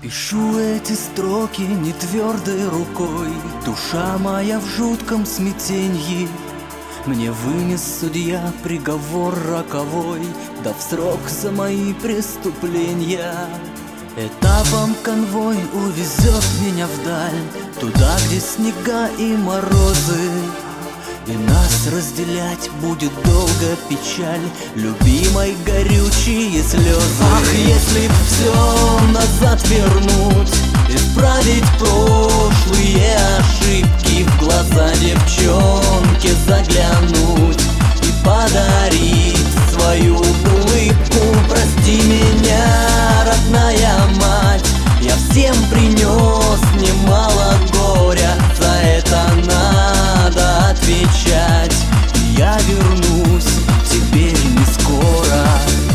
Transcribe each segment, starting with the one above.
Пишу эти строки не твердой рукой, душа моя в жутком смятенье. Мне вынес судья приговор роковой, дав срок за мои преступления. Этапом конвой увезет меня вдаль, туда, где снега и морозы. И нас разделять будет долго печаль, любимой горючие слезы. Ах, если б все назад вернуть, исправить прошлые ошибки, в глаза девчонке заглянуть и подарить свою улыбку. Прости меня, родная мать, я всем принес немало горя, за это надо отвечать. Я вернусь теперь не скоро.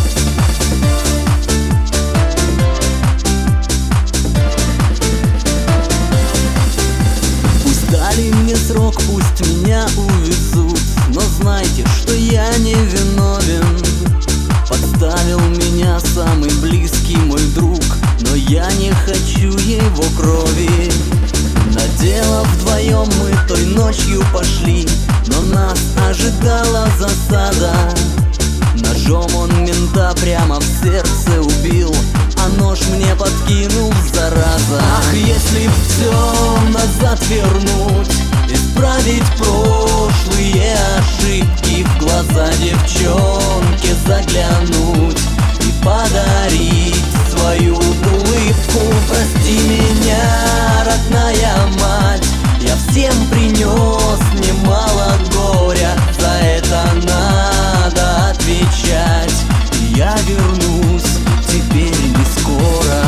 Пусть дали мне срок, пусть меня увезут, но знайте, что я не виновен. Подставил меня самый близкий мой друг, но я не хочу его крови. На дело вдвоем мы той ночью пошли, но нас ожидала засада. Ножом он мента прямо в сердце убил, а нож мне подкинул, зараза. Ах, если б все назад вернуть, исправить прошлые ошибки, в глаза девчонке заглянуть и подарить свою улыбку. Прости меня, родная мать, я всем принес немало горя, за это надо отвечать. И я вернусь теперь не скоро.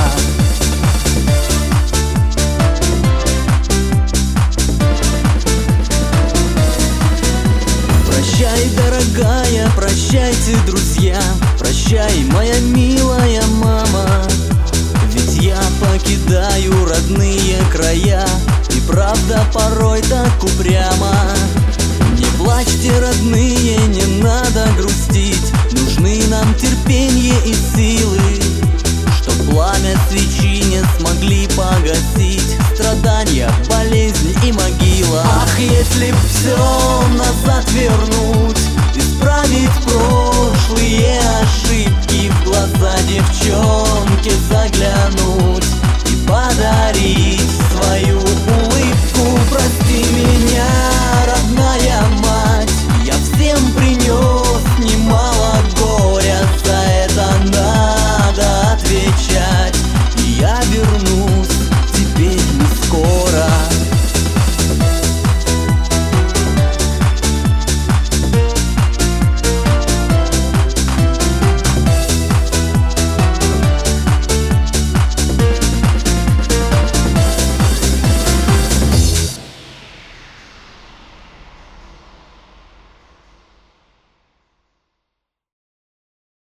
Прощай, дорогая, прощайте, друзья, прощай, моя милая мама. Ведь я покидаю родные края, и правда порой так упрямо. Не плачьте, родные, не надо грустить, нужны нам терпение и силы, чтоб пламя свечи не смогли погасить страдания, болезни и могила. Ах, если б все назад вернуть, исправить прошлые ошибки,